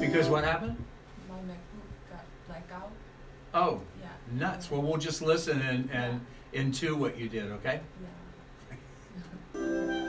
Because what happened? My MacBook got blackout. Oh, Yeah. nuts. Well, we'll just listen and into what you did, okay? Yeah.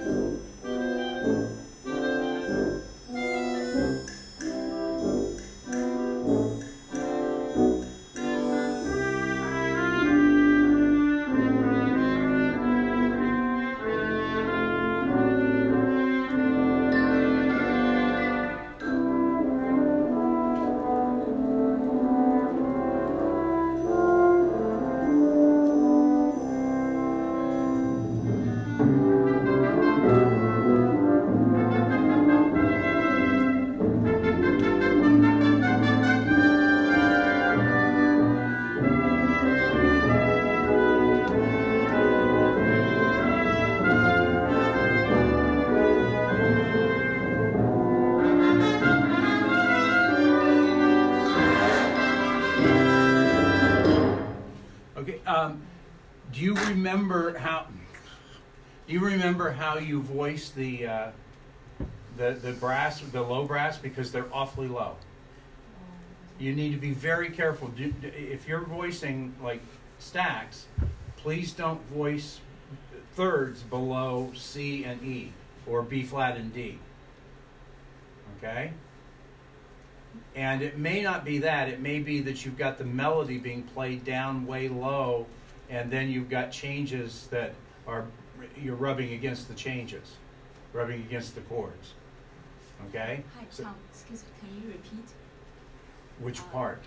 Okay. Do you remember how? Do you remember how you voiced the brass, the low brass, because they're awfully low? You need to be very careful. If you're voicing like stacks, please don't voice thirds below C and E or B flat and D. Okay? And it may not be that. It may be that you've got the melody being played down way low, and then you've got changes that are, you're rubbing against the changes, rubbing against the chords. Okay? Hi, Tom. Excuse me. Can you repeat? Which part?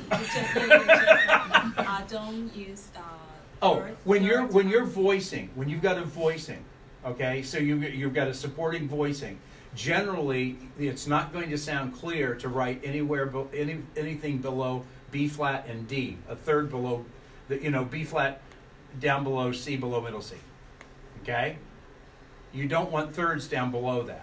Don't use. When you're voicing, when you've got a voicing, okay. So you've got a supporting voicing. Generally, it's not going to sound clear to write anything below B flat and D. A third below, B flat down below C, below middle C. Okay. You don't want thirds down below that.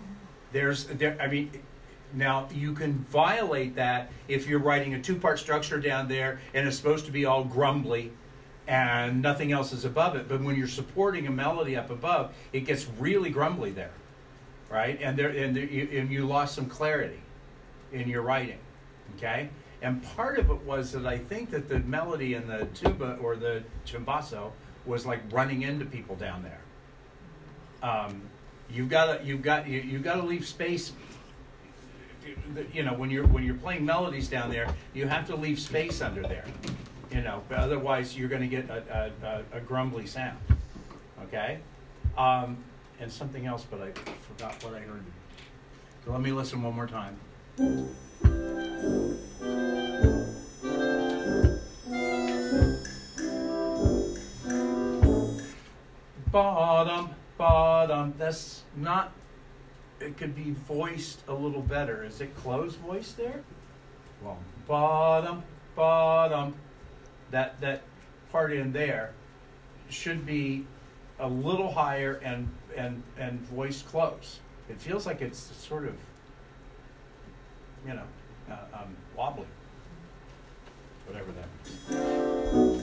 Now, you can violate that if you're writing a two-part structure down there and it's supposed to be all grumbly and nothing else is above it. But when you're supporting a melody up above, it gets really grumbly there, right? And you lost some clarity in your writing, okay? And part of it was that I think that the melody in the tuba or the chimbasso was like running into people down there. You've got to leave space. When you're playing melodies down there, you have to leave space under there. But otherwise you're going to get a grumbly sound. Okay, and something else, but I forgot what I heard. So let me listen one more time. Bottom, bottom. That's not. It could be voiced a little better. Is it closed voice there? Well, bottom, bottom. That part in there should be a little higher and voiced close. It feels like it's sort of, wobbly. Whatever that means.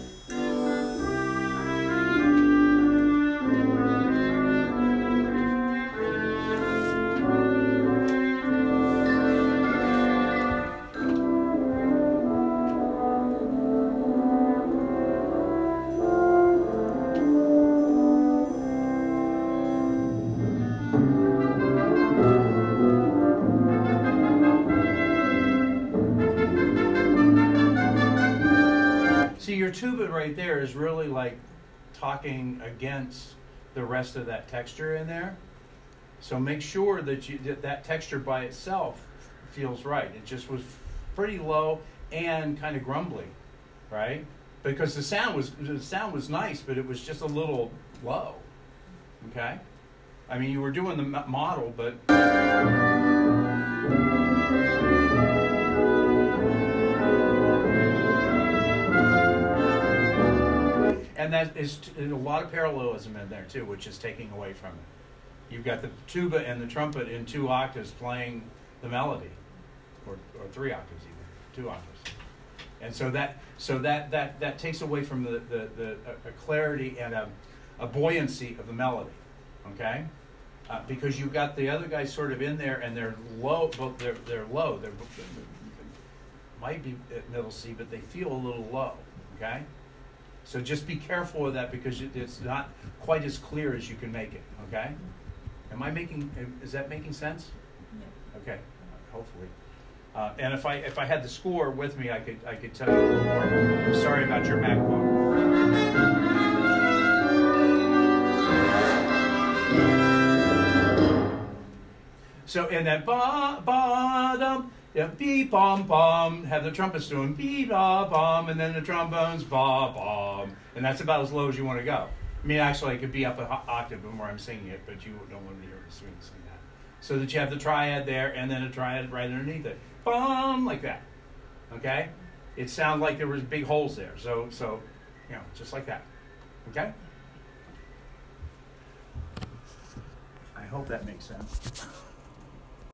Your tuba right there is really like talking against the rest of that texture in there. So make sure that that texture by itself feels right. It just was pretty low and kind of grumbly, right? Because the sound was nice, but it was just a little low. Okay? I mean, you were doing the model, but and that is a lot of parallelism in there too, which is taking away from it. You've got the tuba and the trumpet in 2 octaves playing the melody, or 3 octaves even, 2 octaves, and so that takes away from a clarity and a buoyancy of the melody. Okay, because you've got the other guys sort of in there and they're low, but they're low. They might be at middle C, but they feel a little low, okay? So just be careful of that because it's not quite as clear as you can make it, okay? Is that making sense? Yeah. Okay, hopefully. And if I had the score with me, I could tell you a little more. I'm sorry about your MacBook. So in that bottom, yeah, beep bom bom, have the trumpets doing beep ba bom, and then the trombones ba bom, and that's about as low as you want to go. I mean, actually, it could be up an octave from where I'm singing it, but you don't want to hear me sing that. So that you have the triad there, and then a triad right underneath it, bom, like that. Okay, it sounds like there was big holes there. So you know, just like that. Okay. I hope that makes sense.